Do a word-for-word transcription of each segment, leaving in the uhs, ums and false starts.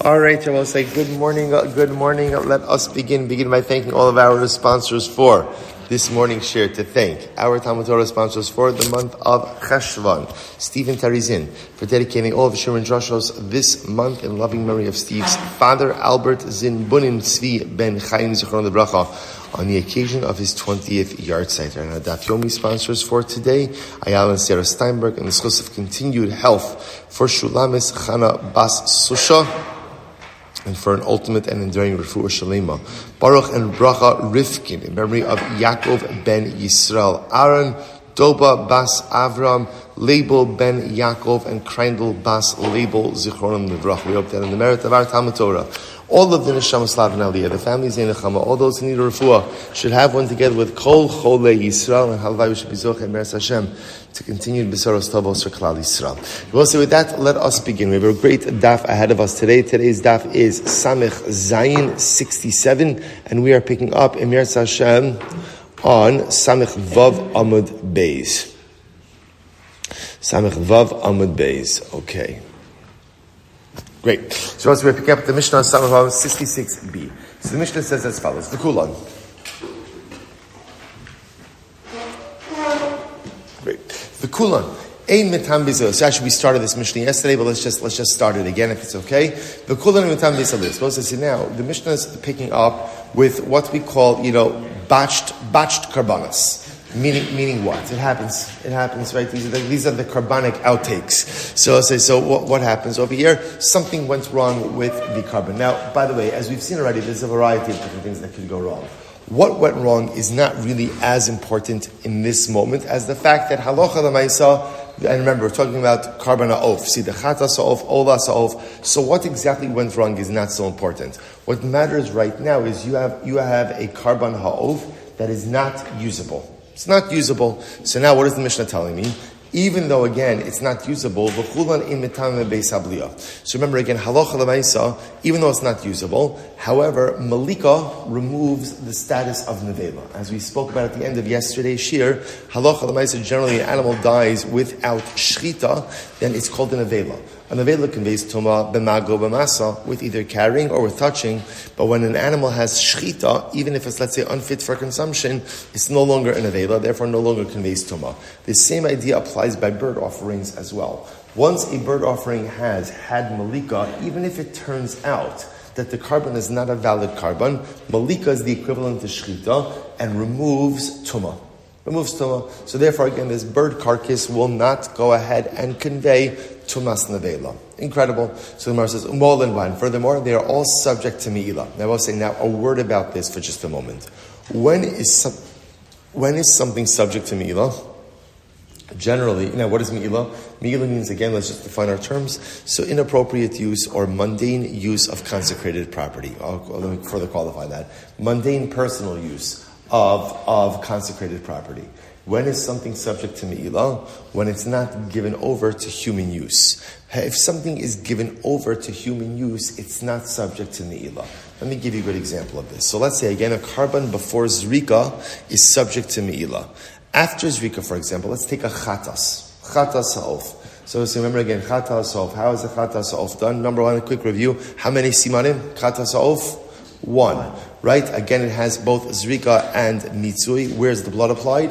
All right, I will say good morning, uh, good morning. Let us begin. Begin by thanking all of our sponsors for this morning's share. To thank our Talmud Torah sponsors for the month of Cheshvan, Stephen Tarizin, for dedicating all of Sherman Drashos this month in loving memory of Steve's father, Albert Zin Bunin Tzvi Ben Chaim Zichron Lebracha, on the occasion of his twentieth yard site. And our Daf Yomi sponsors for today, Ayala and Sarah Steinberg, and the schos of continued health for Shulamis Chana Bas Susha, and for an ultimate and enduring refuah shalema. Baruch and Bracha Rifkin, in memory of Yaakov ben Yisrael, Aaron, Doba bas Avram, Label ben Yaakov, and Kreindl bas Label Zichronim Levrach. We hope that in the merit of our Talmud Torah, all of the Neshama Slav and Aliyah, the families in Nechama, all those who need a refuah, should have one together with Kol Chole Yisrael, and Halvai we should be zocheh Meres Hashem to continue Besaros Tovos for Klal Yisrael. Well, so with that, let us begin. We have a great daf ahead of us today. Today's daf is Samech Zayin sixty-seven, and we are picking up in Meres Hashem on Samech Vav Amud Beis. Samech Vav Amud Beis. Okay. Great. So also we're picking up the Mishnah on Samech Vav sixty-six b. So the Mishnah says as follows. The Kulan. Great. The Kulan. Ein mitam bezil. So actually we started this Mishnah yesterday, but let's just let's just start it again if it's okay. The Kulan mitam bezil. Supposed to say now the Mishnah is picking up with what we call, you know, batched batched karbanas. Meaning, meaning what? It happens. It happens, right? These are the, these are the carbonic outtakes. So, say, so what, what happens over here? Something went wrong with the carbon. Now, by the way, as we've seen already, there's a variety of different things that could go wrong. What went wrong is not really as important in this moment as the fact that halacha l'maisa, and remember, we're talking about carbon ha'of. See, the chata sa'of, ola sa'of. So what exactly went wrong is not so important. What matters right now is you have you have a carbon ha'of that is not usable. It's not usable. So now what is the Mishnah telling me? Even though, again, it's not usable, v'chulan in mitam beis habliya. So remember, again, halacha l'maisa, even though it's not usable, however, malika removes the status of nevela. As we spoke about at the end of yesterday's shir, halacha l'maisa, generally an animal dies without shchita, then it's called a nevela. A nevela conveys tuma b'mago b'masa, with either carrying or with touching, but when an animal has shchita, even if it's, let's say, unfit for consumption, it's no longer a nevela, therefore no longer conveys tuma. The same idea applies by bird offerings as well. Once a bird offering has had malika, even if it turns out that the carbon is not a valid carbon, malika is the equivalent to shchita and removes tuma. Removes tuma. So therefore, again, this bird carcass will not go ahead and convey tumas nevela. Incredible. So the Gemara says, umol and wine. Furthermore, they are all subject to mi'ilah. Now I will say now a word about this for just a moment. When is some, when is something subject to mi'ilah? Generally, you know, what is mi'ilah? Mi'ilah means, again, let's just define our terms. So inappropriate use or mundane use of consecrated property. I'll, let me further qualify that. Mundane personal use of, of consecrated property. When is something subject to mi'ilah? When it's not given over to human use. If something is given over to human use, it's not subject to mi'ilah. Let me give you a good example of this. So let's say, again, a carbon before zrika is subject to mi'ilah. After zrika, for example, let's take a chatas. Chatas ha'of. So, so remember again, chatas ha'of. How is the chatas ha'of done? Number one, a quick review. How many simanim? Chatas ha'of? One. Right? Again, it has both zrika and mitzui. Where's the blood applied?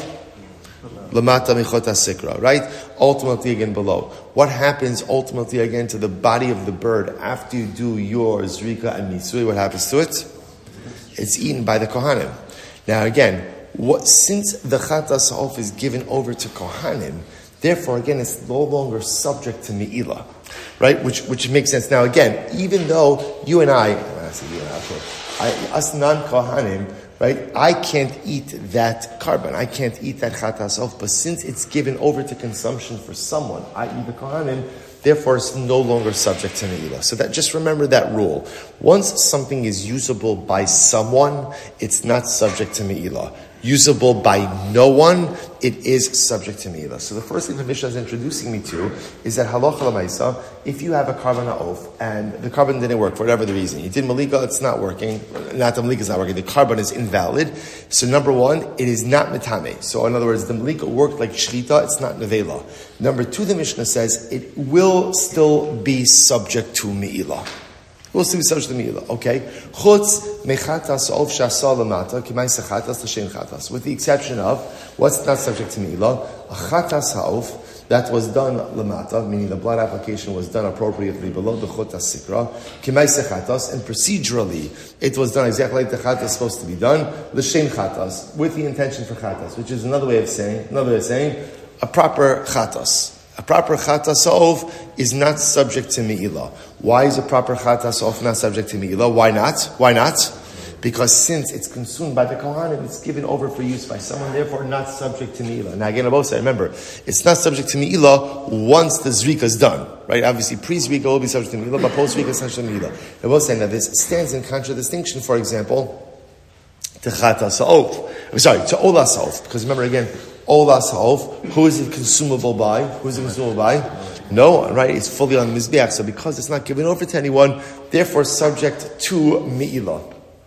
Lamata michota sikra. Right? Ultimately, again, below. What happens ultimately, again, to the body of the bird after you do your zrika and mitzui? What happens to it? It's eaten by the kohanim. Now, again, What, since the chatas ha'of is given over to kohanim, therefore, again, it's no longer subject to mi'ilah, right? Which which makes sense. Now, again, even though you and I, I say you and I, okay, I, us non-kohanim, right? I can't eat that carbon. I can't eat that chatas ha'of, but since it's given over to consumption for someone, that is the kohanim, therefore it's no longer subject to mi'ilah. So that, just remember that rule. Once something is usable by someone, it's not subject to mi'ilah. Usable by no one, it is subject to mi'ilah. So the first thing the Mishnah is introducing me to is that halacha l'maisa, if you have a carbon ha'of and the carbon didn't work for whatever the reason, you did malika, it's not working, not the malika is not working, the carbon is invalid. So number one, it is not mitame. So in other words, the malika worked like shchita, it's not nevela. Number two, the Mishnah says it will still be subject to mi'ilah. We'll see subject to Me'ilah. Okay. Chutz mechatas of shasa lamata k'maisa chatas l'shem chatas. With the exception of what's not subject to Me'ilah, a chatas ha'of that was done lamata, meaning the blood application was done appropriately below the chutas sikra, k'maisa chatas, and procedurally it was done exactly like the chatas is supposed to be done, l'shem chatas, with the intention for chatas, which is another way of saying, another way of saying, a proper chatas. A proper chatas ha'of is not subject to Me'ilah. Why is a proper chatas ha'of not subject to Me'ilah? Why not? Why not? Because since it's consumed by the Kohanim, it's given over for use by someone, therefore not subject to Me'ilah. Now again, Abosai, remember, it's not subject to Me'ilah once the Zrika is done. Right? Obviously, pre-Zrika will be subject to Me'ilah, but post-Zrika is subject to Me'ilah. Abosai, now this stands in contradistinction, for example, to chatas ha'of. I'm sorry, to olas ha'of. Because remember again, olas ha'of, who is it consumable by? Who is it consumable by? No, right? It's fully on the Mizbeach. So because it's not given over to anyone, therefore subject to Me'ilah.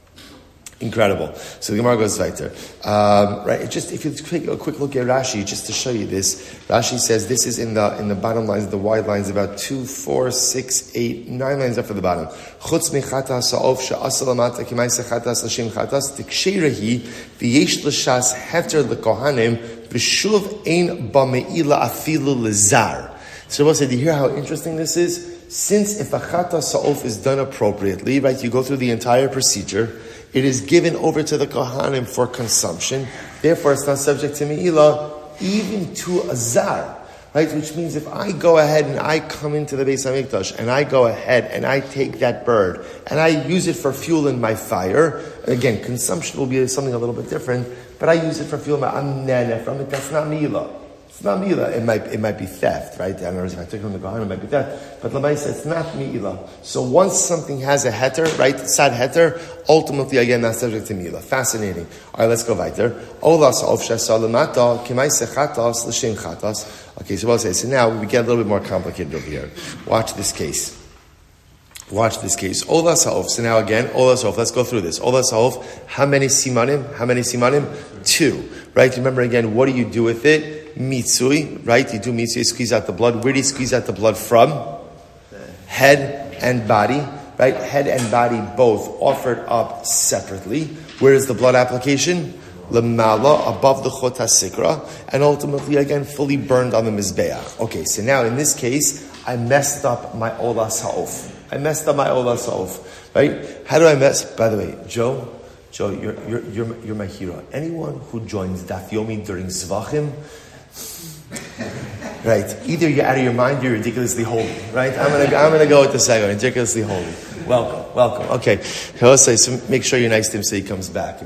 Incredible. So the Gemara goes weiter. Um, right? It just if you take a quick look at Rashi, just to show you this, Rashi says this is in the in the bottom lines, the wide lines, about two, four, six, eight, nine lines up for the bottom. Chutz mechatas ha'of she'asa lamata k'maisa chatas l'shem chatas t'ksheirahi v'yesh l'shas heter l'kohanim v'shuv ein b'me'ila afilu l'zar. So we'll say, do you hear how interesting this is? Since if a chatas ha'of is done appropriately, right, you go through the entire procedure, it is given over to the Kohanim for consumption. Therefore, it's not subject to Me'ilah, even to a zar. Right? Which means if I go ahead and I come into the Beis HaMikdash and I go ahead and I take that bird and I use it for fuel in my fire, again, consumption will be something a little bit different, but I use it for fuel, I'm nana from it, that's not Me'ilah. It's not Me'ilah. It might, it might be theft, right? I don't know if I took it from the Kohanim, it might be theft. But Lamai says it's not Me'ilah. So once something has a heter, right? Sad heter, ultimately, again, not subject to Me'ilah. Fascinating. All right, let's go weiter. Olas ha'of she'asa lamata, k'maisa chatas, l'shem chatas. Okay, so what I'll say, so now we get a little bit more complicated over here. Watch this case. Watch this case. Olas ha'of. So now again, olas ha'of. Let's go through this. Olas ha'of. How many simanim? How many simanim? Two. Right? Remember again, what do you do with it? Mitzui, right? You do mitzui, you squeeze out the blood. Where do you squeeze out the blood from? Head and body, right? Head and body both offered up separately. Where is the blood application? Lamala, above the chot hasikra, and ultimately again fully burned on the mizbeach. Okay, so now in this case, I messed up my olas ha'of. I messed up my olas ha'of, right? How do I mess? By the way, Joe, Joe, you're you're you're, you're my hero. Anyone who joins Daf Yomi during Zvachim, right? Either you're out of your mind, or you're ridiculously holy, right? I'm gonna I'm gonna go with the second, ridiculously holy. Welcome, welcome. Okay, so make sure you're nice to him so he comes back.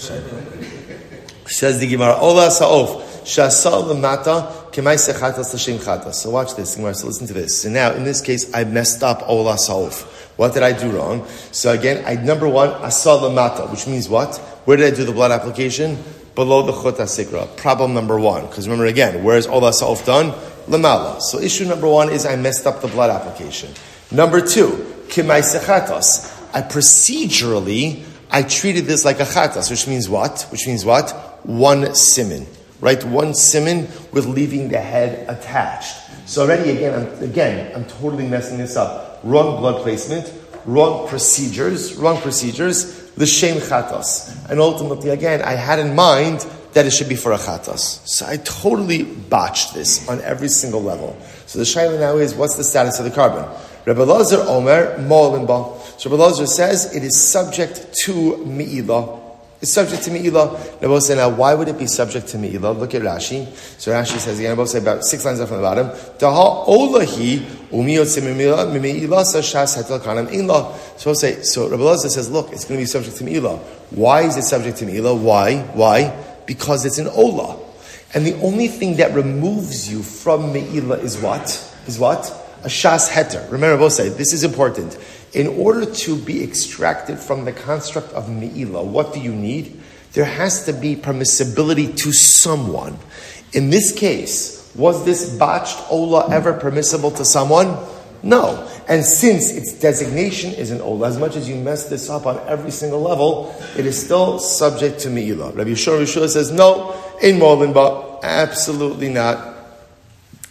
Says the Gemara, Olas ha'of shasal lamata k'maisa chatas l'shem chatas. So watch this, Gemara. So listen to this. So now, in this case, I messed up Olas ha'of. What did I do wrong? So again, I number one, asal lamata, which means what? Where did I do the blood application? Below the chut hasikra. Problem number one. Because remember again, where is Olas ha'of done? Lamala. So issue number one is I messed up the blood application. Number two, k'maisa chatas. I procedurally, I treated this like a chatas, which means what? Which means what? One siman, right? One siman with leaving the head attached. So already again, I'm, again, I'm totally messing this up. Wrong blood placement, wrong procedures, wrong procedures, l'shem chatas. And ultimately again, I had in mind that it should be for a chatas. So I totally botched this on every single level. So the shaila now is, what's the status of the carbon? Rebbe Lazar Omer, Mo'alin ba. So Rebbe Lazar says it is subject to Me'ilah. It's subject to Me'ilah. Rebbe say, now why would it be subject to Me'ilah? Look at Rashi. So Rashi says again, Rebbe say about six lines up from the bottom. Taha olahi umiyot Me'ilah Me'ilah sashas hetel kanam inlah. So say, so Rebbe Lazar says, look, it's going to be subject to Me'ilah. Why is it subject to Me'ilah? Why? Why? Because it's an olah. And the only thing that removes you from Me'ilah is what? Is what? A shas heter. Remember, both say this is important. In order to be extracted from the construct of Me'ilah, what do you need? There has to be permissibility to someone. In this case, was this botched olah ever permissible to someone? No. And since its designation is an olah, as much as you mess this up on every single level, it is still subject to Me'ilah. Rabbi Yeshua Yeshua says, no, in Mo'alin ba, absolutely not.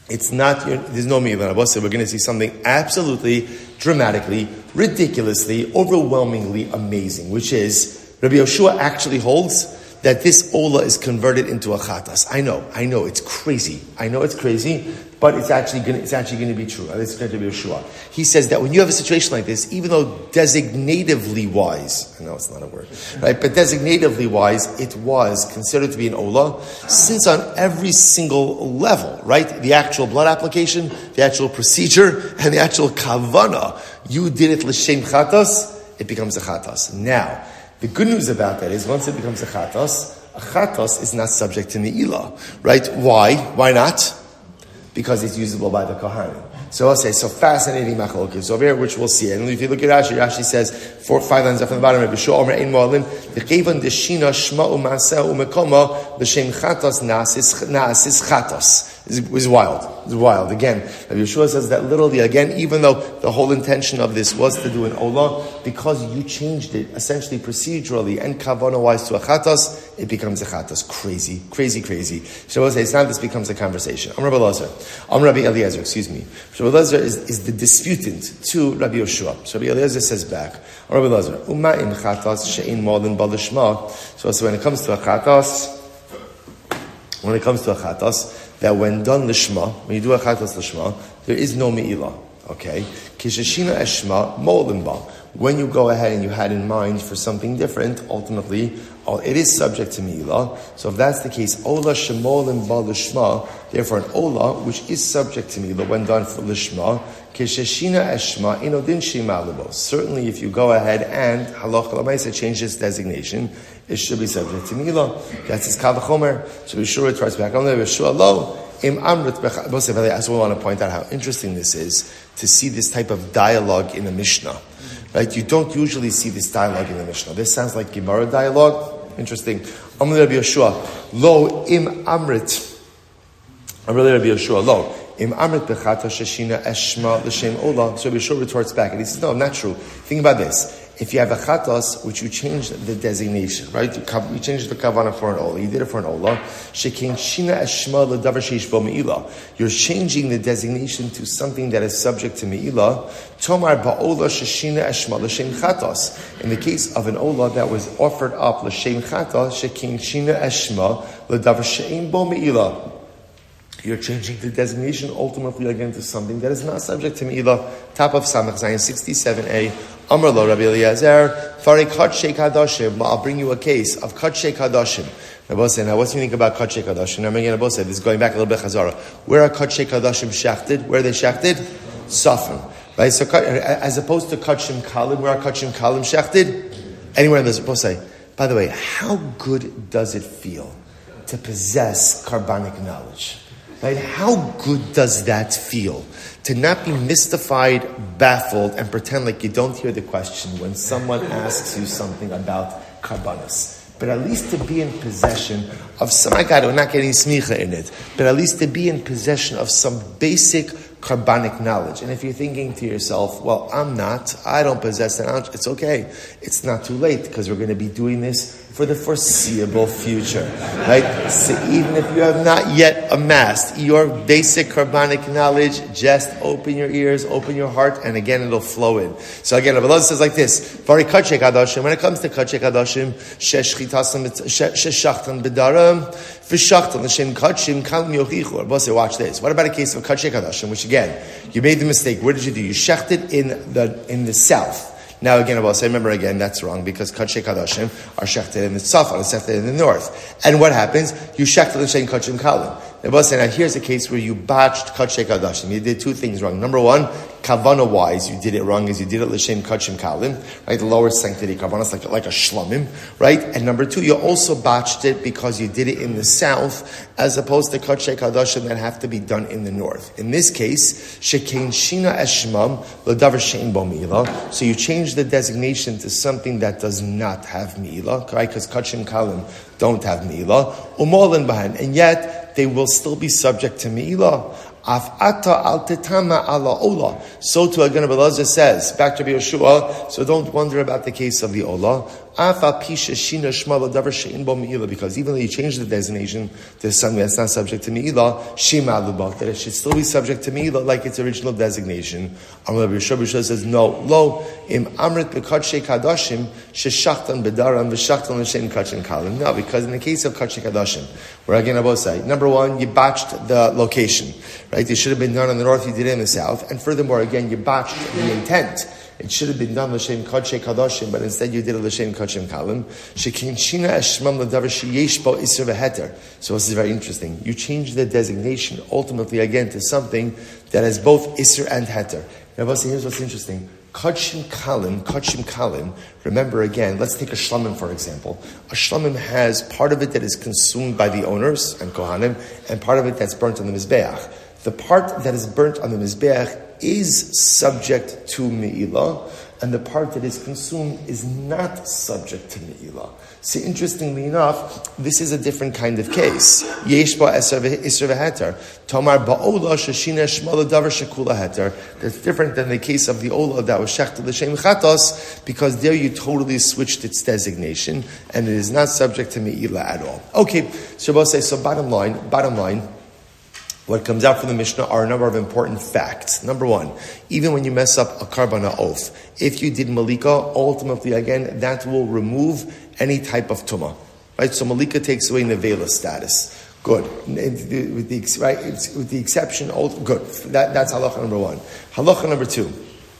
It's not, there's no Mi'ilah. We're going to see something absolutely, dramatically, ridiculously, overwhelmingly amazing, which is, Rabbi Yoshua actually holds that this Ola is converted into a Chatas. I know, I know, it's crazy. I know it's crazy, but it's actually going to, it's actually going to be true. This is going to be Yoshua. He says that when you have a situation like this, even though designatively wise, I know it's not a word, right? But designatively wise, it was considered to be an Ola, since on every single level, right? The actual blood application, the actual procedure, and the actual kavana, you did it l'shem Chatas, it becomes a Chatas. Now, the good news about that is once it becomes a Chatas, a Chatas is not subject to Me'ilah, right? Why? Why not? Because it's usable by the Kohanim. So I'll say, so fascinating machlokes. So over here, which we'll see. And if you look at Rashi, Rashi says, four, five lines up from the bottom, Rabbi Shua Omer Ein Mo'alim, Dechevan Deshina Shma U'Maseh U'Mekoma, L'Shem Chatas Na'asis Chatas. Is wild. It's wild. Again, Rabbi Yeshua says that literally, again, even though the whole intention of this was to do an Olah, because you changed it essentially procedurally and kavanah-wise to a Chatas, it becomes a Chatas. Crazy, crazy, crazy. So we'll say, it's not this becomes a conversation. I'm Rabbi Elazar. I'm Rabbi Eliezer, excuse me. So Rabbi Eliezer is, is the disputant to Rabbi Yeshua. So Rabbi Eliezer says back, I'm Rabbi Eliezer, Uma in Chatas she'in molin balishma. So, so when it comes to a Chatas, when it comes to a Chatas, that when done lishma, when you do a Chatas lishma, there is no me'ilah. Okay? Kishashina eshma molimba. When you go ahead and you had in mind for something different, ultimately, it is subject to me'ilah. So if that's the case, ola shemolim ba lishma, therefore an ola, which is subject to me'ilah when done for lishma, kishashina eshma inodin shima lebo. Certainly if you go ahead and halacha l'maisa change its designation, it should be subject to Me'ilah. That's his Kavachomer. So be sure it tries back on there. Yeshua lo im amrit becha. I also want to point out how interesting this is to see this type of dialogue in a Mishnah. Right? You don't usually see this dialogue in the Mishnah. This sounds like Gemara dialogue. Interesting. Amr Rabbi Yeshua lo im amrit. Amr Rabbi Yeshua lo im amrit bechata sheshina eshma l'shem ola. So Rabbi Yeshua retorts back and he says, no, not true. Think about this. If you have a Chatas, which you change the designation, right? You, you changed the Kavanah for an Ola. You did it for an Ola. Shekein shina eshma l'davar sheish bo me'ilah. You're changing the designation to something that is subject to me'ilah. Tomar ba'ola sheshina eshma l'shem Chatas. In the case of an Ola that was offered up l'shem Chatas, shekein shina eshma l'davar she'im bo me'ilah. You're changing the designation ultimately again to something that is not subject to me'ilah. Top of Samach Zayin sixty-seven a. Amar lo Rabbi Eliezer, Fari Kadshe Kadashim. I'll bring you a case of Kadshe Kadashim. Rabbi said, now what do you think about Kadshe Kadashim? I'm again, Rabbi said, this is going back a little bit Chazara. Where are Kadshe Kadashim shachted? Where are they shachted? Safran. Right? So as opposed to Kadshim Kalim, where are Kadshim Kalim shachted? Anywhere in this, Rabbi say. By the way, how good does it feel to possess carbonic knowledge? Right? How good does that feel? To not be mystified, baffled, and pretend like you don't hear the question when someone asks you something about karbanos. But at least to be in possession of some, I got it, we're not getting smicha in it, but at least to be in possession of some basic carbonic knowledge. And if you're thinking to yourself, well, I'm not, I don't possess that knowledge, it's okay. It's not too late because we're going to be doing this for the foreseeable future, right? So even if you have not yet amassed your basic carbonic knowledge, just open your ears, open your heart, and again it'll flow in. So again, Rabbi Elazar says like this: Vari Kadshe Kadashim. When it comes to Kadshe Kadashim, sheshchitasim sheshachtan bedaram v'shachtan l'shem Kadshim kalim yochichu. Rabbi say, watch this. What about a case of Kadshe Kadashim? Which again, you made the mistake. Where did you do? You shechted in the in the south. Now again, I will say, remember again, that's wrong because Kadshe Kadashim are shechted in the south, are shechted in the north. And what happens? You shechted l'shem Kadshim kalim. I will say, now here's a case where you botched Kadshe Kadashim. You did two things wrong. Number one, Kavana wise, you did it wrong as you did it l'shem Kadshim kalim, right? The lower sanctity Kavanas, like, like a shlomim, right? And number two, you also botched it because you did it in the south as opposed to Kadshe Kadashim that have to be done in the north. In this case, Shekein Shina Eshmam, l'davar she'im bo me'ilah. So you change the designation to something that does not have me'ilah, right? Because Kadshim kalim don't have me'ilah. Umolin bahan, and yet they will still be subject to me'ilah. Af'ata al tetama ala ola. So to again, Rabbi Elazar says, back to Rabbi Yeshua, so don't wonder about the case of the ola. Because even though you changed the designation to something that's not subject to Me'ilah, Shema Luba, that it should still be subject to Me'ilah like its original designation. Amar Rabbi says, no, lo, im amrit b'kadshei kadashim, sheshachtan b'daran v'shachtan l'shem kachin kalim. No, because in the case of kachin kadashim, where again I both say, number one, you botched the location, right? It should have been done in the north, you did it in the south, and furthermore, again, you botched the intent. It should have been done l'shem kachin kadashim, but instead you did it l'shem kachin kalim. Shekin shina eshmam l'davar sheyesh bo iser v'heter. So this is very interesting. You change the designation ultimately again to something that has both iser and heter. Now, here's what's interesting. Kachim kalim, kachim kalim. Remember again, let's take a shlamim for example. A shlamim has part of it that is consumed by the owners and kohanim, and part of it that's burnt on the mizbeach. The part that is burnt on the mizbeach is subject to me'ilah, and the part that is consumed is not subject to me'ilah. See, interestingly enough, this is a different kind of case. Yesh ba iser v'heter. Tomar ba'ola sheshina shmala davar shekula heter. That's different than the case of the ola that was shechted l'shem chatos, because there you totally switched its designation, and it is not subject to me'ilah at all. Okay, so we'll say, so bottom line, bottom line, what comes out from the Mishnah are a number of important facts. Number one, even when you mess up a karban ha'of, if you did malika, ultimately again, that will remove any type of tumah. Right? So malika takes away nevela status. Good. With the, right, with the exception, good. That, that's halacha number one. Halacha number two.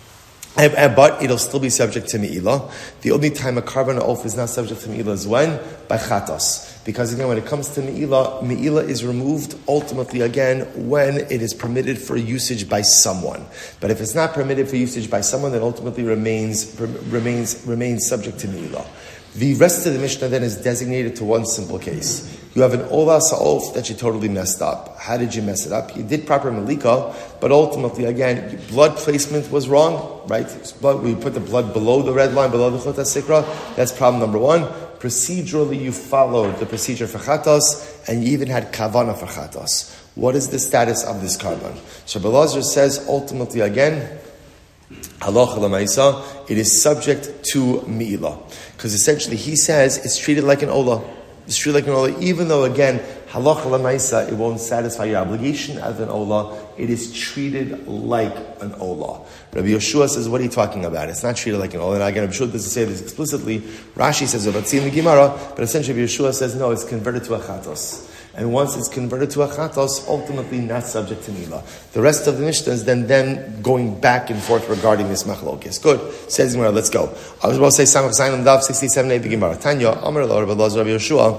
But it'll still be subject to me'ilah. The only time a karban ha'of is not subject to me'ilah is when? By chatos. Because again, when it comes to me'ilah, me'ilah is removed ultimately again when it is permitted for usage by someone. But if it's not permitted for usage by someone, then ultimately remains remains remains subject to me'ilah. The rest of the Mishnah then is designated to one simple case. You have an ola sa'of that you totally messed up. How did you mess it up? You did proper malika, but ultimately, again, blood placement was wrong, right? Blood, we put the blood below the red line, below the chota sikra. That's problem number one. Procedurally, you followed the procedure for chatos, and you even had kavana for chatos. What is the status of this karban? So Belazar says, ultimately, again, halacha l'maisa, it is subject to me'ilah. Because essentially he says it's treated like an ola. It's treated like an ola, even though again, halacha l'maisa, it won't satisfy your obligation as an ola. It is treated like an ola. Rabbi Yeshua says, what are you talking about? It's not treated like an ola. And again, Rabbi Yeshua doesn't say this explicitly. Rashi says, in the Gemara, but essentially Rabbi Yeshua says, no, it's converted to a chatos. And once it's converted to a chatos, ultimately not subject to me'ilah. The rest of the Mishnah is then them going back and forth regarding this machlokes. Good. Says Gemara, let's go. I was about to say Samach Zayin Dav sixty-seven a the Gemara. Tanya, Amar Lo Rabbi Elazar Rabbi Yeshua.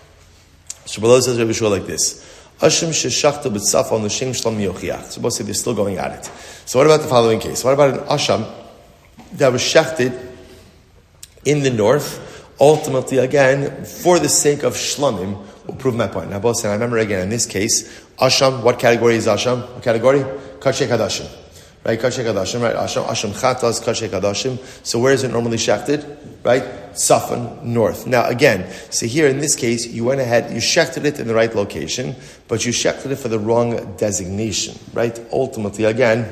So Rabbi Elazar says Rabbi Yeshua like this. Ashim sheshachta b'tzaf on l'shem shlam yochiach. So both say they're still going at it. So what about the following case? What about an asham that was shechted in the north, ultimately again, for the sake of shlamim, will prove my point. Now, both, and I remember again, in this case, Asham, what category is Asham? What category? Kachei Kadashim. Right? Kachei Kadashim, right? Asham, Asham Chatas, Kachei Kadashim. So where is it normally shechted? Right? Safan, north. Now, again, so here in this case, you went ahead, you shechted it in the right location, but you shechted it for the wrong designation. Right? Ultimately, again,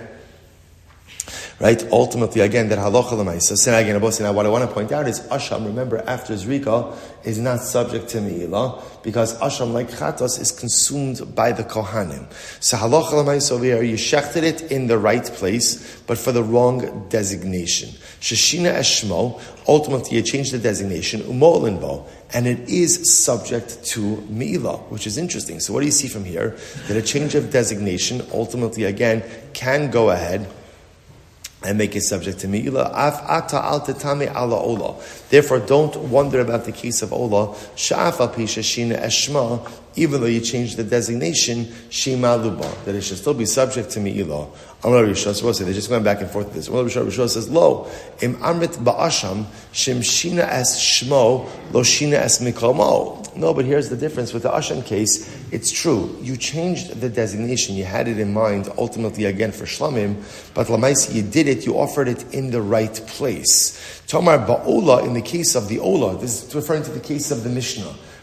Right? Ultimately, again, that halacha l'maisa. So again, now what I want to point out is Asham, remember, after Zrika, is not subject to me'ilah, because Asham, like Chatos, is consumed by the Kohanim. So halacha l'maisa over here, you shechted it in the right place, but for the wrong designation. Sheshina eshmo, ultimately you changed the designation, umolinbo, and it is subject to me'ilah, which is interesting. So what do you see from here? That a change of designation, ultimately, again, can go ahead and make it subject to me'ilah. Af ata al tetame ala ola. Therefore, don't wonder about the case of ola. Sha'af al pi sheshina eshma, even though you change the designation, shema luba, that it should still be subject to me'ilah. Amar Rishon, supposed to say they're just going back and forth with this. Amar Rishon, Rishon says, lo, im amrit ba'asham, shim shina es shmo, lo shina es mikomo. No, but here's the difference. With the Asham case, it's true. You changed the designation. You had it in mind, ultimately, again, for Shlamim, but Lamaisi, you did it, you offered it in the right place. Tomar Ba'ola, in the case of the Ola, this is referring to the case of the Mishnah.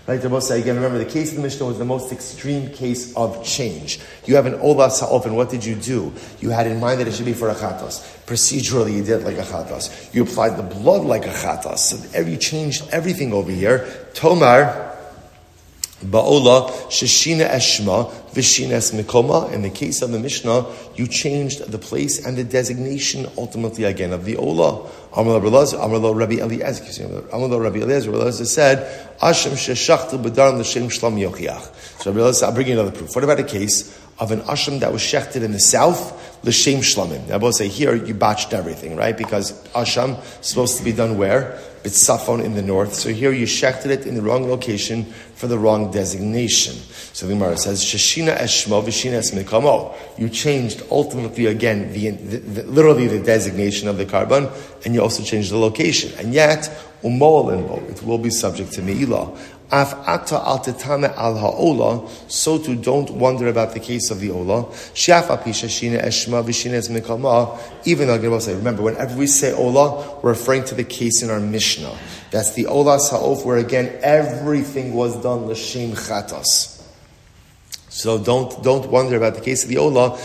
Right, Rabbi say again, remember the case of the Mishnah was the most extreme case of change. You have an Ola Sa'of, and what did you do? You had in mind that it should be for a Chatos. Procedurally, you did it like a Chatos. You applied the blood like a Chatos. So every, you changed everything over here. Tomar, Ba'ola, Sheshina Eshma, Vishines Mikoma. In the case of the Mishnah, you changed the place and the designation ultimately again of the Ola. Amar Rabbi Eliezer, Amar Rabbi Eliezer, Rabbi Eliezer said, Ashem Sheshachtu B'darim L'Shem Shlam Yochiach. So Rabbi Eliezer, I'll bring you another proof. What about a case of an Asham that was shechted in the south, L'Shem Shlamim? Now, I both say here, you botched everything, right? Because Asham is supposed to be done where? B'tzafon in the north. So here you shechted it in the wrong location for the wrong designation. So the Gemara says, Sheshina Eshmo V'shina Es Mikamo. You changed ultimately again, the, the, the, literally the designation of the carbon, and you also changed the location. And yet, Umo'alinbo, it will be subject to Me'ilah. Af ata al tetame al ha'ola, so too don't wonder about the case of the ola. Shiaf api sheshina eshma v'shina es mikama. Even though Gemara say, remember, whenever we say ola, we're referring to the case in our Mishnah. That's the ola sa'of, where again everything was done l'shem chatas. So don't don't wonder about the case of the ola.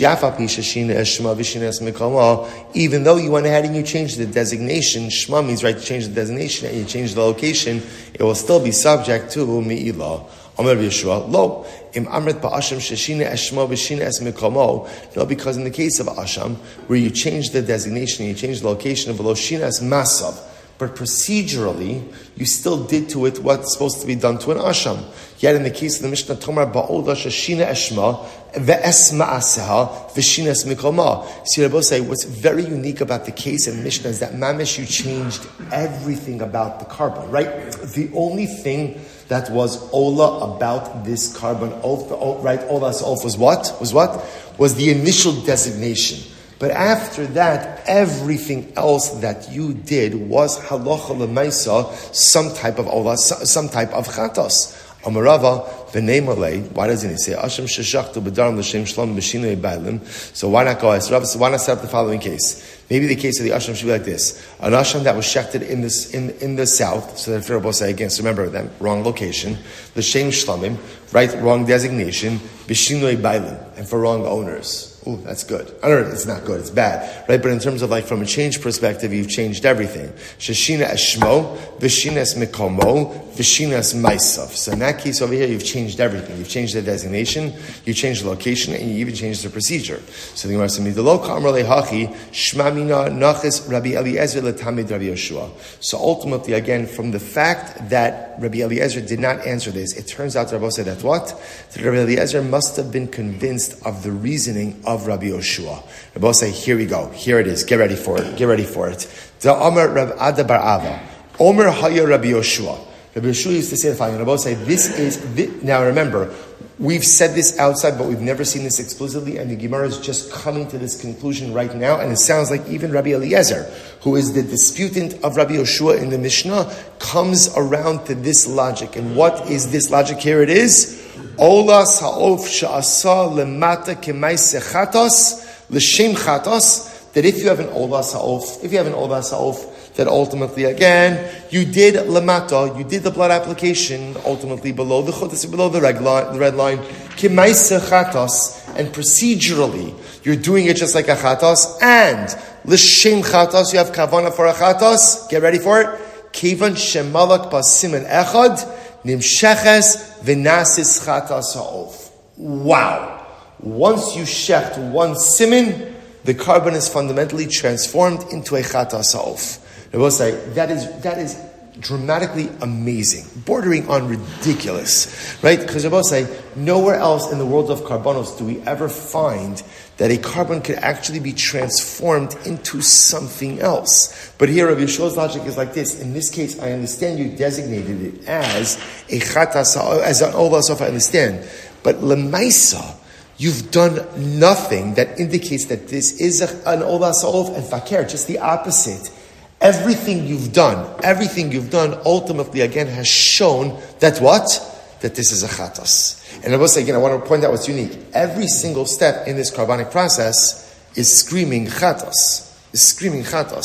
Even though you went ahead and you changed the designation, shma means right to change the designation, and you change the location, it will still be subject to me'ilah. Amar Yeshua, lo, im amrit ba'asham sheshina eshma v'shina es mikamo. No, because in the case of asham, where you change the designation, you change the location of shina es masav, but procedurally, you still did to it what's supposed to be done to an asham. Yet in the case of the Mishnah, Tomar ba'ola sheshina eshma ve'esma aseha v'shina es mikoma. See, Rabbi say, what's very unique about the case of the Mishnah is that mamish, you changed everything about the carbon, right? The only thing that was ola about this carbon oath, right? Ola's oath was what? Was what? Was the initial designation. But after that, everything else that you did was halacha l'maisa, some type of ola, some type of chatos. Amarava v'nei malei. Why doesn't he say Hashem sheshachtu b'darim l'shem shlam b'shinei ba'alim? So why not go as Rav? So why not set up the following case? Maybe the case of the Asham should be like this: an Asham that was shechted in this in in the south. So that Pharaoh say again. So remember them wrong location, l'shem shlamim, right? Wrong designation, b'shinei ba'alim, and for wrong owners. Ooh, that's good. I don't know, it's not good, it's bad. Right? But in terms of like from a change perspective, you've changed everything. Sheshina eshmo, v'shina es mikomo, v'shina es maisav. So in that case over here, you've changed everything. You've changed the designation, you changed the location, and you even changed the procedure. So the Gemara says, Midalo ka'amar lehachi, shma mina nachis Rabbi Eliezer letamid Rabbi Yeshua. So ultimately, again, from the fact that Rabbi Eliezer did not answer this, it turns out Rabbi said that what? That Rabbi Eliezer must have been convinced of the reasoning of Rabbi Yoshua. Rabbi say, here we go. Here it is. Get ready for it. Get ready for it. The Omer Rav Ada Bar Ava. Omer Haya Rabbi Yoshua. Rabbi Yoshua used to say the following. Rabbi say, this is, this, now remember, we've said this outside, but we've never seen this explicitly, and the Gemara is just coming to this conclusion right now, and it sounds like even Rabbi Eliezer, who is the disputant of Rabbi Yoshua in the Mishnah, comes around to this logic. And what is this logic? Here it is. Ola sa'of sha'asa lemata k'maise chatos l'shem chatos. That if you have an ola sa'of, if you have an ola sa'of, that ultimately again you did lemata, you did the blood application ultimately below the chodesh, below the red line, the red line k'maise chatos, and procedurally you're doing it just like a chatos, and l'shem chatos, you have kavana for a chatos. Get ready for it. Kevan shemalak basimen echad. Nimsheches v'nasis chatas ha'of. Wow! Once you shecht one simin, the carbon is fundamentally transformed into a chatas ha'of. I will say that is that is dramatically amazing, bordering on ridiculous, right? Because I will say nowhere else in the world of carbonos do we ever find that a carbon could actually be transformed into something else. But here, Rabbi Yeshua's logic is like this. In this case, I understand you designated it as a chatas, as an ola sof, I understand. But lemaisa, you've done nothing that indicates that this is a, an ola sof and fakir, just the opposite. Everything you've done, everything you've done ultimately, again, has shown that what? That this is a chatas. And I will say again, I want to point out what's unique. Every single step in this carbonic process is screaming chatas. Is screaming chatas.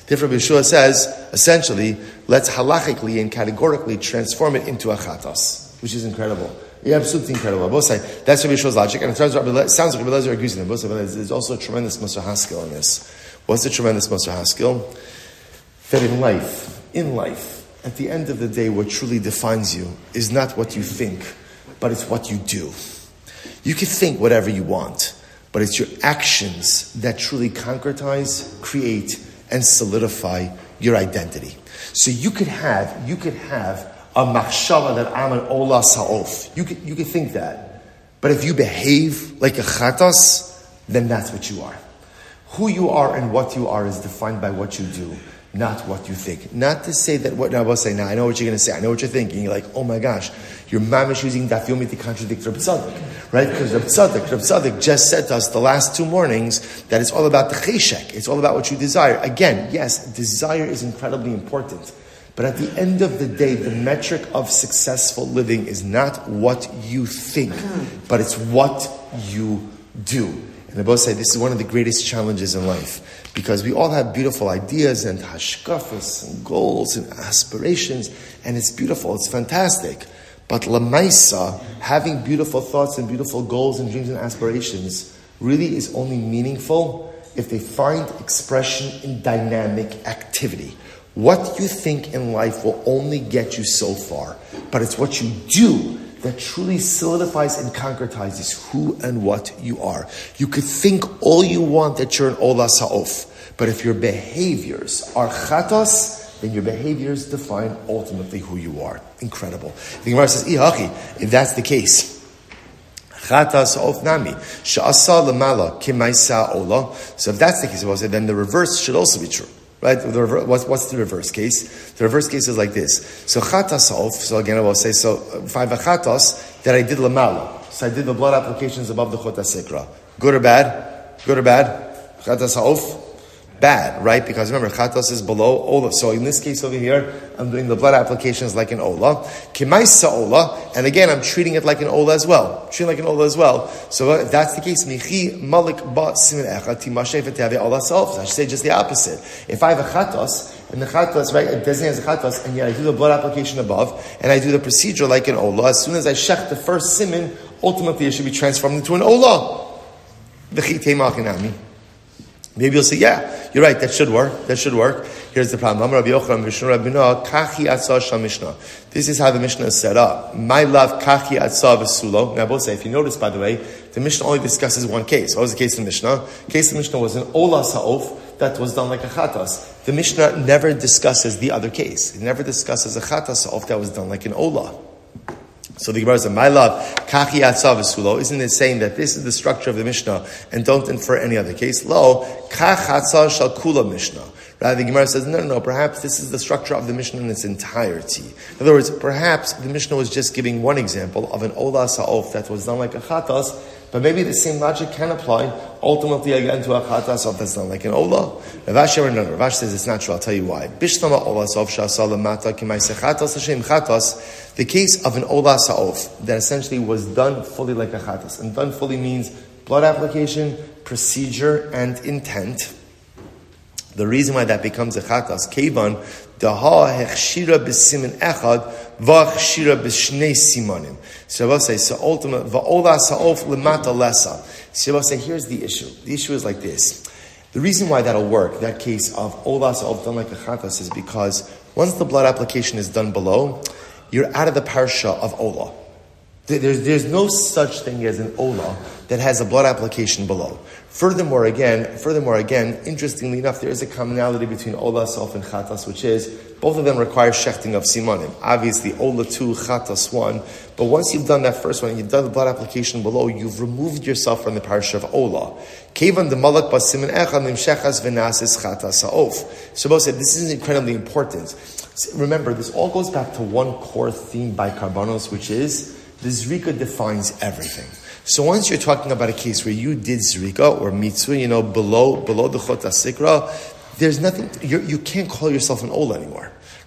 Therefore, Yeshua says, essentially, let's halachically and categorically transform it into a chatas, which is incredible. Yeah, absolutely incredible. Both say that's Rabbi Yeshua's logic, and it sounds like Rabbi Eliezer agrees with him. Both say there's also a tremendous Musar Haskell in this. What's the tremendous Musar Haskell? That in life, in life, at the end of the day, what truly defines you is not what you think, but it's what you do. You can think whatever you want, but it's your actions that truly concretize, create, and solidify your identity. So you could have, you could have a machshava that I'm an ola sa'of. You could, you could think that. But if you behave like a chatas, then that's what you are. Who you are and what you are is defined by what you do, not what you think. Not to say that what, now I will say, now I know what you're going to say, I know what you're thinking. You're like, oh my gosh, your mamish using daf yomi to contradict Reb Tzadok, right? Because Reb Tzadok, Reb Tzadok just said to us the last two mornings that it's all about the cheshek. It's all about what you desire. Again, yes, desire is incredibly important. But at the end of the day, the metric of successful living is not what you think, but it's what you do. And I both say this is one of the greatest challenges in life, because we all have beautiful ideas and hashkafas and goals and aspirations, and it's beautiful, it's fantastic. But lamaisa, having beautiful thoughts and beautiful goals and dreams and aspirations really is only meaningful if they find expression in dynamic activity. What you think in life will only get you so far, but it's what you do that truly solidifies and concretizes who and what you are. You could think all you want that you're an ola sa'of, but if your behaviors are chatas, then your behaviors define ultimately who you are. Incredible. The Gemara says, Ihachi, if that's the case, chatas sa'of nami, sha'asa lemala kimaisa ola. So if that's the case, then the reverse should also be true. Right? The rever- what's, what's the reverse case? The reverse case is like this. So chatas off. So again, I will say, so if I have a chatas that I did lamala, so I did the blood applications above the chota sikra. Good or bad? Good or bad? Chatas off. Bad, right? Because remember, chatas is below ola. So in this case over here, I'm doing the blood applications like an ola. Kimaisa ola, and again, I'm treating it like an ola as well. Treating like an ola as well. So if that's the case, michi malik ba simin echad timashef etave ola self. I should say just the opposite. If I have a chatas, and the chatas, right, it designates a chatas, and yet I do the blood application above, and I do the procedure like an ola, as soon as I shech the first simin, ultimately it should be transformed into an ola. V'chi teimachinami. Maybe you'll say, yeah, you're right, that should work, that should work. Here's the problem. This is how the Mishnah is set up. My love, kachi atza v'sulo. Now, both say, if you notice, by the way, the Mishnah only discusses one case. What was the case in the Mishnah? The case in the Mishnah was an ola sa'of that was done like a chatas. The Mishnah never discusses the other case. It never discusses a chatas sa'of that was done like an ola. So the Gemara says, my love, kachi atza v'sulo, isn't it saying that this is the structure of the Mishnah and don't infer any other case? Lo, kach atza shal kula Mishnah. Rather, the Gemara says, no, no, no, perhaps this is the structure of the Mishnah in its entirety. In other words, perhaps the Mishnah was just giving one example of an ola sa'of that was done like a chatas, but maybe the same logic can apply ultimately again to a chatas sa'of that's done like an ola. Rav Ashi, no, no, Rav Ashi says it's not true. I'll tell you why. Bishlama ola sa'of sha'asa lemata kimaise chatas l'shem chatas. The case of an ola sa'of that essentially was done fully like a chatas, and done fully means blood application, procedure, and intent. The reason why that becomes a chatas, kevan daha hechshira b'simin echad v'chshira b'shnei simanim. So I will say, so ultimate va'ola sa'of lemata lesa. So I will say, here's the issue. The issue is like this. The reason why that'll work, that case of ola sa'of done like a chatas, is because once the blood application is done below, you're out of the parsha of ola. There's, there's no such thing as an ola that has a blood application below. Furthermore, again, furthermore, again, interestingly enough, there is a commonality between ola self and chatas, which is both of them require shechting of simanim. Obviously, ola two, chatas one. But once you've done that first one, and you've done the blood application below, you've removed yourself from the parsha of ola. Kevan de malak basimin echad nimshechas v'nasis chatas ha'of. Shabbos said this is incredibly important. Remember, this all goes back to one core theme by Karbanos, which is the zrika defines everything. So once you're talking about a case where you did zrika or mitzvah, you know, below below the chota sikra, there's nothing, you're, you can't call yourself an ola anymore.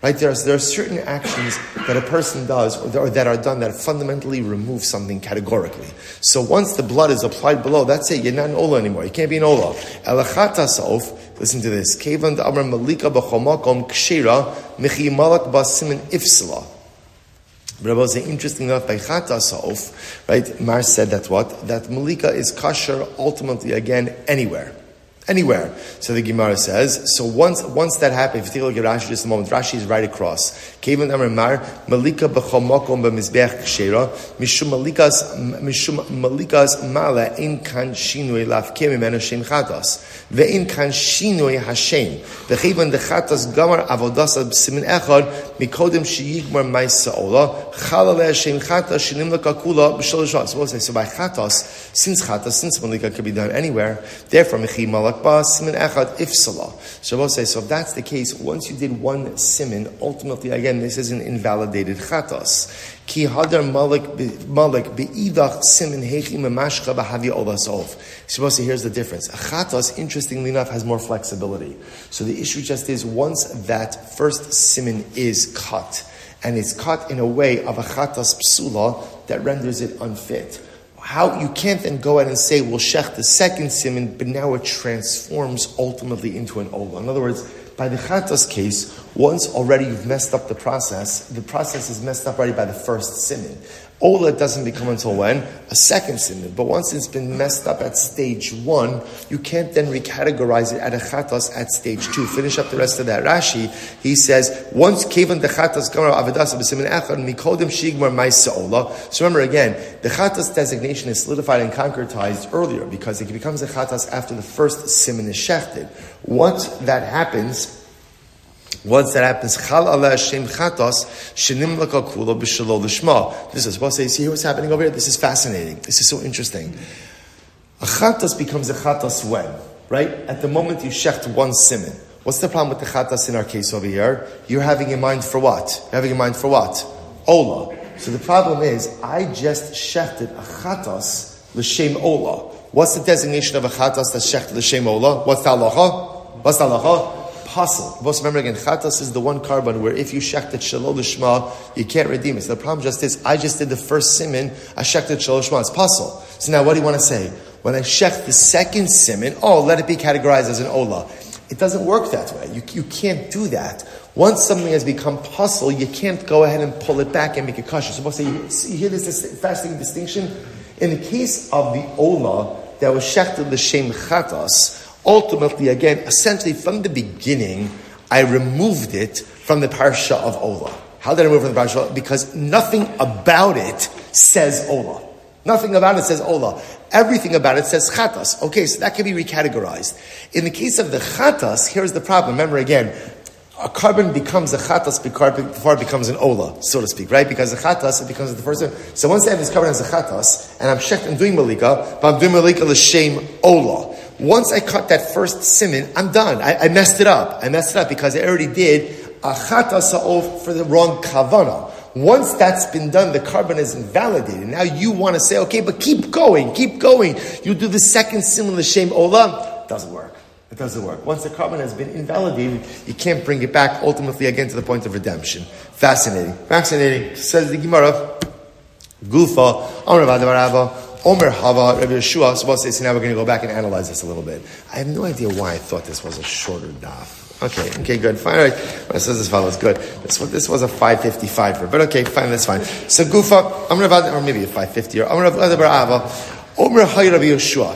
Right? There are, there are certain actions that a person does or that are done that fundamentally remove something categorically. So once the blood is applied below, that's it. You're not an ola anymore. You can't be an ola. Elachata saof. Listen to this. Kevan da'amar malika b'chomakom kshira michi malak basimin ifsala. Rabbi say, interesting enough, by chata saof, right? Mar said that what? That malika is kosher ultimately again anywhere. Anywhere. So the Gemara says, so once once that happens, if you take a look at Rashi just a moment, Rashi is right across. Kevan Amar Mar, Malika b'chol makom b'mizbeach kshera, mishum malikas, mishum malikas mala, in kan shinui lafke mimenu shem chatas, ve'in kan shinui hashem, ve'chevan dechatas gamar avodas b'simin echad, mikodem sheyigmar ma'isa ola, chalale hashem chatas, shinim lekakula, b'shol shal. So we'll say, so by chatas, since chatas, since malika could be done anywhere, therefore, mechi malak simin echad ifsala. Shabbos says, so if that's the case, once you did one simin, ultimately again, this is an invalidated chatas. Ki hadar malik malik beidach simin hechi memashcha b'havi olasov. Shabbos says, here's the difference. A chatas, interestingly enough, has more flexibility. So the issue just is, once that first simin is cut, and it's cut in a way of a chatas psula that renders it unfit. How you can't then go ahead and say, we'll shech the second siman, but now it transforms ultimately into an ola. In other words, by the chatas case, once already you've messed up the process, the process is messed up already by the first siman. Ola doesn't become until when? A second siman. But once it's been messed up at stage one, you can't then recategorize it at a chatas at stage two. Finish up the rest of that Rashi. He says, once kevan the chatas gamar avadas b'simin echad mikodem shigmar ma'isa ola. So remember again, the chatas designation is solidified and concretized earlier because it becomes a chatas after the first siman is shechted. Once that happens, Once that happens, Chal ala Hashem chatos shenim lakakula b'shalo l'shma. This is what say. See what's happening over here. This is fascinating. This is so interesting. A chatos becomes a chatos when, right? At the moment you shecht one siman. What's the problem with the chatos in our case over here? You're having in mind for what? You're having in mind for what? Ola. So the problem is, I just shechted a chatos l'shem ola. What's the designation of a chatos that's shechted l'shem ola? What's the halacha? What's the halacha? Puzzle. Remember again, chatas is the one carbon where if you shechted shalol lishma, you can't redeem it. So the problem just is, I just did the first siman, I shechted shalol lishma, it's puzzle. So now what do you want to say? When I shech the second siman, oh, let it be categorized as an ola. It doesn't work that way. You, you can't do that. Once something has become puzzle, you can't go ahead and pull it back and make it kosher. So say, you hear this, this fascinating distinction? In the case of the ola that was shechted l'shem chatas, ultimately, again, essentially from the beginning, I removed it from the parsha of Ola. How did I remove it from the parsha of Ola? Because nothing about it says Ola. Nothing about it says Ola. Everything about it says Chatas. Okay, so that can be recategorized. In the case of the Chatas, here's the problem. Remember again, a carbon becomes a Chatas before it becomes an Ola, so to speak, right? Because the Chatas, it becomes the first one. So once I have this carbon as a Chatas, and I'm shecht, I'm doing Malika, but I'm doing Malika l'shem Ola. Once I cut that first siman, I'm done. I, I messed it up. I messed it up because I already did a chatas ha'of for the wrong kavana. Once that's been done, the carbon is invalidated. Now you want to say, okay, but keep going, keep going. You do the second siman l'shem olam. It doesn't work. It doesn't work. Once the carbon has been invalidated, you can't bring it back ultimately again to the point of redemption. Fascinating. Fascinating. Says the Gemara, Gufa, Amar Vadavarava, Omer Hava, Rabbi Yeshua. So now we're going to go back and analyze this a little bit. I have no idea why I thought this was a shorter daf. Okay, okay, good, fine. All right. Well, it says this follows. Good. This this was a five fifty-five for, but okay, fine, that's fine. So Gufa, Omer Hava, or maybe a five fifty, or Omer Hava, Omer Hay Rabbi Yeshua.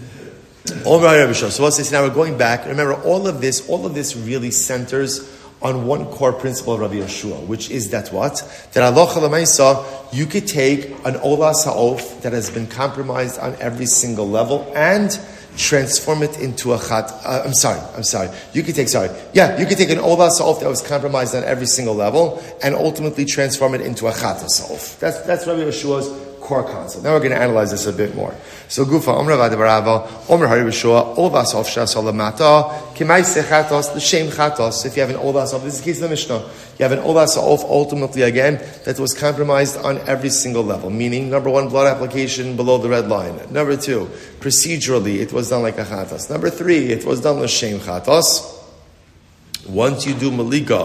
Omer Hay Rabbi Yeshua. So we'll say now we're going back. Remember, all of this, all of this really centers on one core principle of Rabbi Yeshua, which is that what? That halacha l'maisa, you could take an ola sa'of that has been compromised on every single level and transform it into a chat. Uh, I'm sorry, I'm sorry. You could take, sorry. Yeah, you could take an ola sa'of that was compromised on every single level and ultimately transform it into a chat sa'of. That's, that's Rabbi Yeshua's core concept. Now we're going to analyze this a bit more. So Gufa, Omer Vadavarava, Omer Hari B'Shua, Ola Sof Shasalamata, Kimai Sechatos, the Shem Chatos. If you have an Ola Sof, this is the case of the Mishnah. You have an Ola Sof ultimately again that was compromised on every single level. Meaning, number one, blood application below the red line. Number two, procedurally, it was done like a Chatos. Number three, it was done with Shem Chatos. Once you do Malika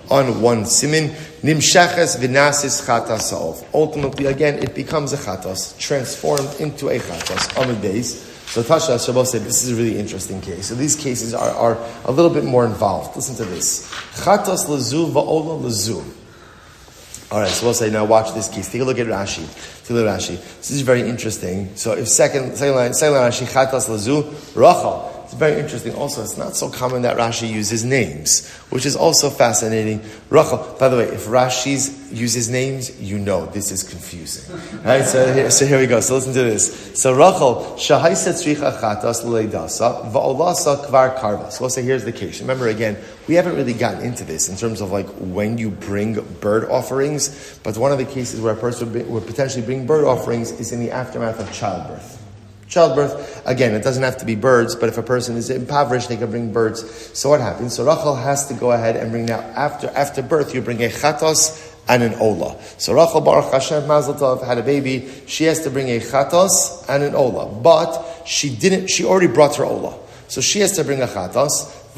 on one simin. Nimshaches v'nasis chatas ha'of. Ultimately, again, it becomes a chatas, transformed into a chatas on the days. So Tasha Shabbos said, this is a really interesting case. So these cases are, are a little bit more involved. Listen to this. Chatas lezu va'ola lezu. All right, so we'll say, now watch this case. Take a look at Rashi. Take a look at Rashi. This is very interesting. So if second, second line, second line Rashi, chatas lezu, Rachel. It's very interesting. Also, it's not so common that Rashi uses names, which is also fascinating. Rachel, by the way, if Rashi uses names, you know this is confusing. Right? So here, so here we go. So listen to this. So Rachel, shahaisa tzricha chatas leidasa va'olasa kvar karva. So we'll say, here's the case. Remember again, we haven't really gotten into this in terms of like when you bring bird offerings, but one of the cases where a person would, would potentially bring bird offerings is in the aftermath of childbirth. Childbirth, again, it doesn't have to be birds, but if a person is impoverished, they can bring birds. So what happens? So Rachel has to go ahead and bring now, after after birth, you bring a chatos and an ola. So Rachel Baruch Hashem Mazel Tov had a baby, she has to bring a chatos and an ola. But she didn't, she already brought her ola. So she has to bring a chatos.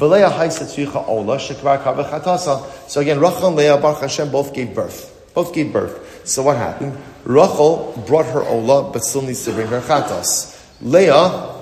So again, Rachel and Leah Baruch Hashem both gave birth. Both gave birth. So what happened? Rachel brought her ola, but still needs to bring her chatos. Leah,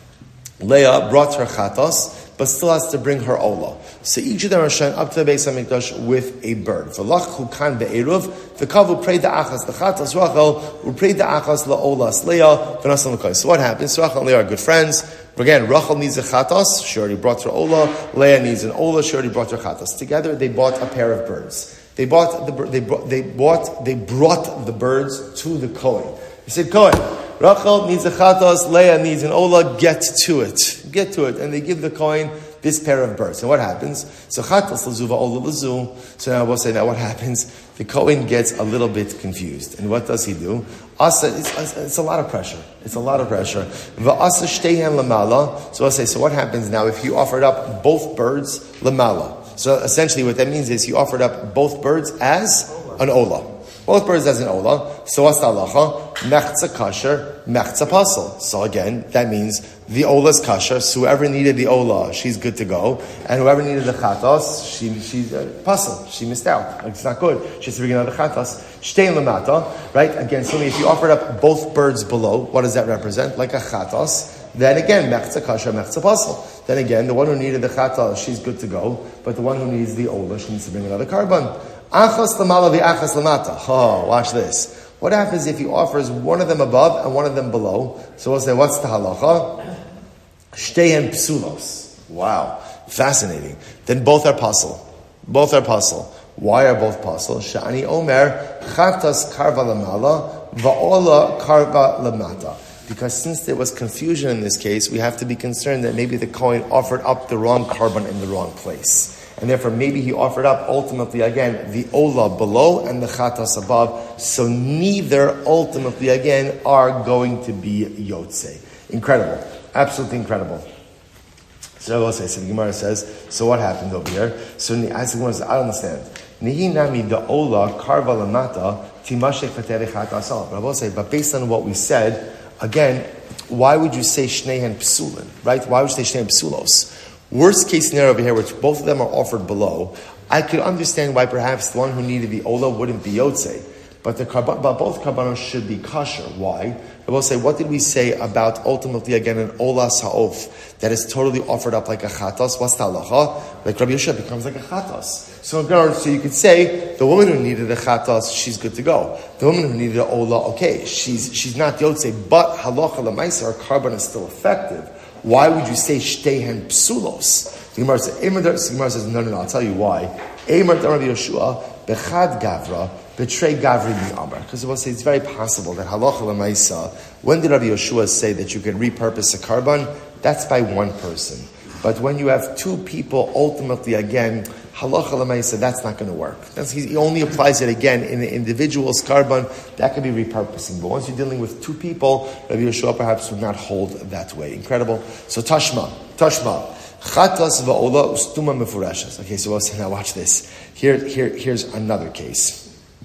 Leah brought her chatos, but still has to bring her ola. So each of them are showing up to the Beis HaMikdash with a bird. V'lach chukan be'eruv, v'kavu prei da'achas l'chatos Rachel, u'prei da'achas la'olas Leah, v'nasan l'koy. So what happens? So Rachel and Leah are good friends. Again, Rachel needs a chatos, she already brought her ola. Leah needs an ola, she already brought her chatos. Together, they bought a pair of birds. They bought the they brought they bought they brought the birds to the Kohen. He said, Kohen, Rachel needs a chatos, Leah needs an ola, get to it. Get to it. And they give the Kohen this pair of birds. And what happens? So chatos lezu va'ola lezu. So now we'll say, now what happens? The Kohen gets a little bit confused. And what does he do? Asa, it's, it's a lot of pressure. It's a lot of pressure. Va'asa shteihen lamala. So I'll say, so what happens now if you offered up both birds lamala? So essentially what that means is he offered up both birds as an ola. Both birds as an ola. So what's the halacha? Mechza kasher, mechza pasel. So again, that means the ola's kasher. So whoever needed the ola, she's good to go. And whoever needed the chatos, she, she's uh, pasel. She missed out. Like, it's not good. She has to bring another chatos. Shtein lamata. Right? Again, so if you offered up both birds below, what does that represent? Like a chatos. Then again, mechza kasher, mechza pasel. Then again, the one who needed the chatos, she's good to go. But the one who needs the ola, she needs to bring another karban. Achas lamala v'achas lamata. Oh, watch this. What happens if he offers one of them above and one of them below? So we'll say, what's the halacha? Shteihen psulos. Wow. Fascinating. Then both are pasel. Both are pasel. Why are both pasel? Sha'ani omer, chatas karva lamala, va'ola karva lamata. Because since there was confusion in this case, we have to be concerned that maybe the Kohen offered up the wrong karban in the wrong place. And therefore, maybe he offered up, ultimately, again, the ola below and the chatas above. So neither, ultimately, again, are going to be yotze. Incredible. Absolutely incredible. So I will say, so the Gemara says, so what happened over here? So I said, I don't understand. Nihi nami the ola karva lamata timashek fateri chatas. But I will say, but based on what we said, again, why would you say shneihen psulin, right? Why would you say shneihen psulos? Worst case scenario over here, which both of them are offered below, I could understand why perhaps the one who needed the ola wouldn't be yotze, but the karban, but both karbanos should be kosher. Why? I will say, what did we say about ultimately again an ola sa'of that is totally offered up like a chatos? What's the halacha? Like Rabbi Yeshua becomes like a chatos. So, so you could say the woman who needed a chatos, she's good to go. The woman who needed an ola, okay, she's she's not yotze, but halacha lemaisa, her karban is still effective. Why would you say shteihen psulos? The Gemara says, the Gemara says, no, no, no, I'll tell you why. Eimer Rabbi Yeshua, bechad gavra, betray gavri mi'amar. Because it will say it's very possible that halacha l'maisa, when did Rabbi Yeshua say that you can repurpose a karban? That's by one person. But when you have two people, ultimately, again, halacha l'maisa, that's not going to work. That's, he only applies it again in the individual's karban. That could be repurposing. But once you're dealing with two people, Rabbi Yeshua perhaps would not hold that way. Incredible. So Tashma, Tashma, chatas va'ola ustuma mefurashas. Okay, so we'll say, now watch this. Here, here, here's another case.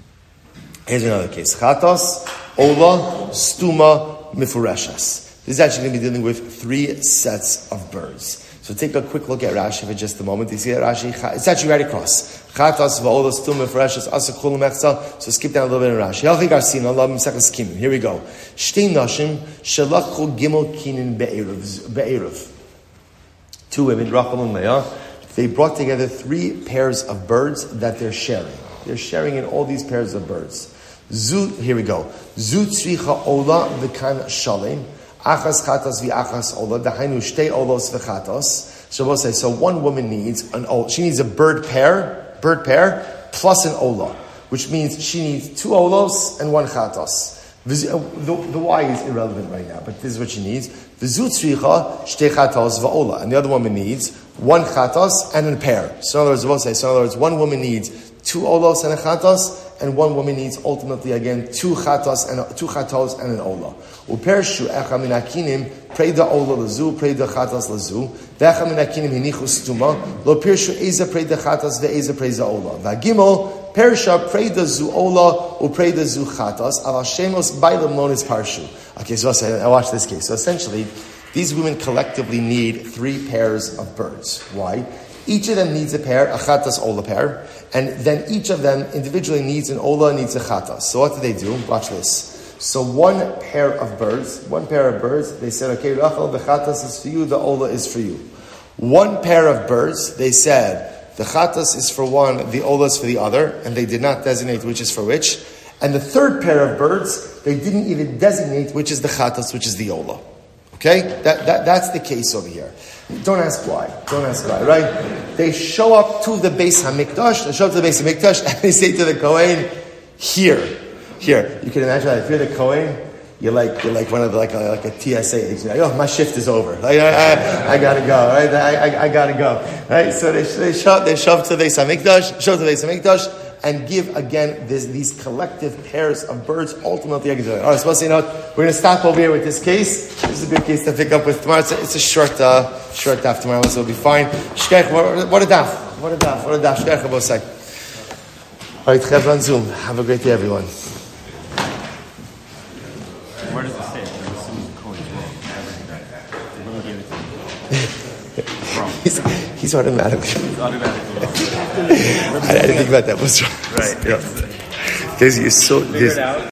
Here's another case. Chatas, ola, stuma, mefurashas. This is actually going to be dealing with three sets of birds. So take a quick look at Rashi for just a moment. You see that Rashi, it's actually right across. Chatas va'olos tumah freshes asa kulam echsa. So skip down a little bit in Rashi. Halchi garsina Allah m'sechas kimin. Here we go. Shtei nashim shelachchu gimel kinin be'eruv. Two women, Rachel and Leah. They brought together three pairs of birds that they're sharing. They're sharing in all these pairs of birds. Zu, here we go. Zu tzricha ola v'kan shalem. Achas chatas v'achas ola. Dahainu shtei olos v'chatas. So we'll say, so one woman needs an ola. She needs a bird pair, bird pair, plus an ola. Which means she needs two olos and one chatas. The, the why is irrelevant right now, but this is what she needs. V'zu tzricha shtei chatas v'ola. And the other woman needs one chatas and a pair. So in other words, we'll say, so in other words, one woman needs two olos and a chatas, and one woman needs ultimately again two chatas and a, two chatos and an ola. Upershu echa min hakinim preda ola lazu preda chatas lazu vecha min hakinim hinichu stuma lo pirshu eza preda chatas ve'eza preda ola v'agimel persha preda zu ola u preda zu chatas aval shemos bailam lonis parshu. Okay, so I watch this case. So essentially, these women collectively need three pairs of birds. Why? Each of them needs a pair, a chatas ola pair, and then each of them individually needs an ola, needs a chatas. So what do they do? Watch this. So one pair of birds, one pair of birds, they said, okay, Rachel, the chatas is for you, the ola is for you. One pair of birds, they said, the chatas is for one, the ola is for the other, and they did not designate which is for which. And the third pair of birds, they didn't even designate which is the chatas, which is the ola. Okay? That, that, that's the case over here. Don't ask why. Don't ask why, right? They show up to the Beis HaMikdash, they show up to the Beis HaMikdash, and they say to the Kohen, here, here. You can imagine that if you're the Kohen, you're like, you're like one of the, like a, like a T S A agent. Like, oh, my shift is over. Like, I, I, I gotta go, right? I, I, I gotta go, right? So they, they show up, they show up to the Beis HaMikdash, show up to the Beis HaMikdash, and give again this, these collective pairs of birds. Ultimately, all right, so you know, we're going to stop over here with this case. This is a good case to pick up with tomorrow. It's a, it's a short, uh, short daf tomorrow, so it'll be fine. Shkech, what, what a daf! What a daf! What a daf! Shkech, both say. All right, Chevron Zoom. Have a great day, everyone. Where does it say? he's, he's automatically. He's automatically. I, I didn't think about that. What's wrong? Right. Yeah. Because you're so.